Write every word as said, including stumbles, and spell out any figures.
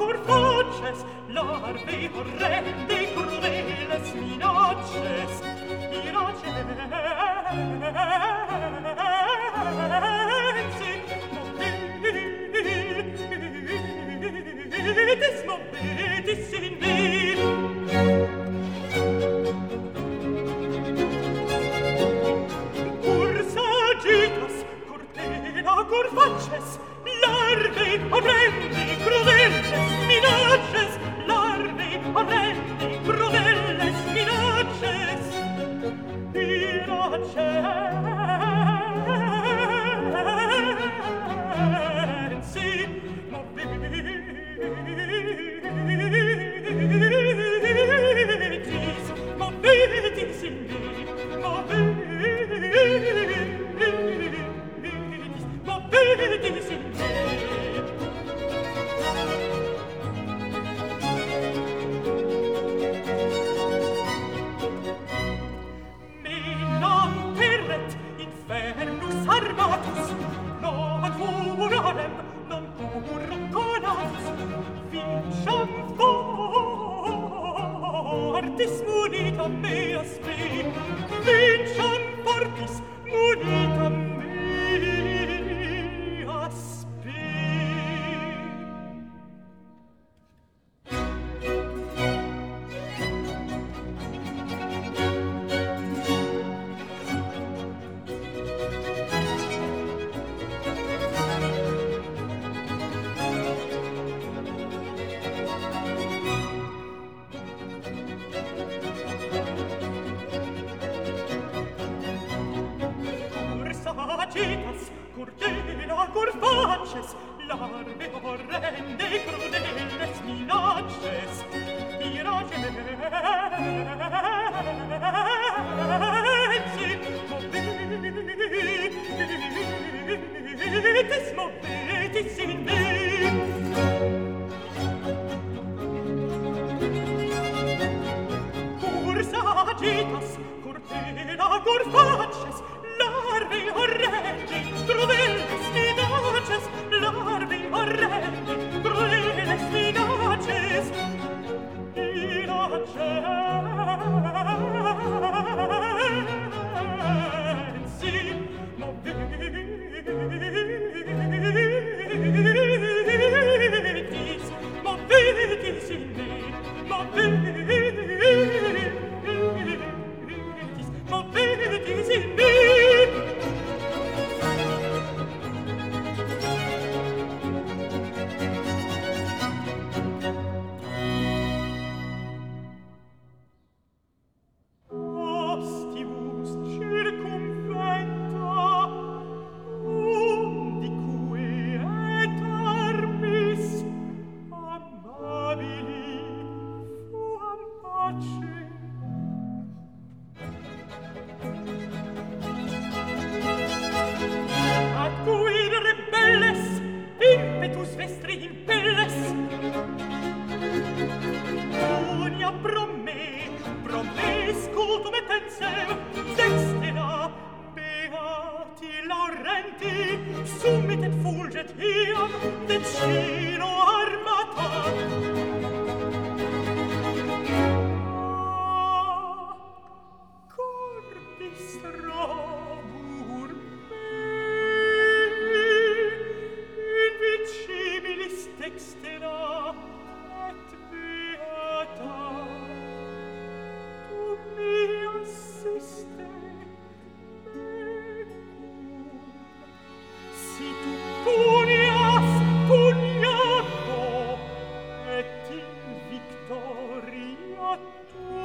cur faces, larve orrende, crudeles minacces, iracenzi, movetis, movetis in me. Cur sagitas, cur tena, cur faces, larve orrendi, crudeles minacces, larve orrendi, crudeles minacces, iracenzi, movetis, movetis in me, movetis, movetis in me. Infernus armatus, non furorem, non furroconatus, vinciam fortis munita mea spe, vinciam fortis munita mea spe. Sagitas, cur tena, cur faces, larve orrende, crudeles minacces, iracenzi, movetis, movetis in me. Cur sagitas, cur tena, cur faces, larve orrendi, crudeles minaces, larve orrendi, crudeles minaces, iracenzi, movetis, movetis in me, movetis, movetis in me. Sumit et fulget iam decino armata. Ah, cordis robur me, invicibilis dextera et beata. Tu mi assiste, si tu punias, puniato, et in victoria tu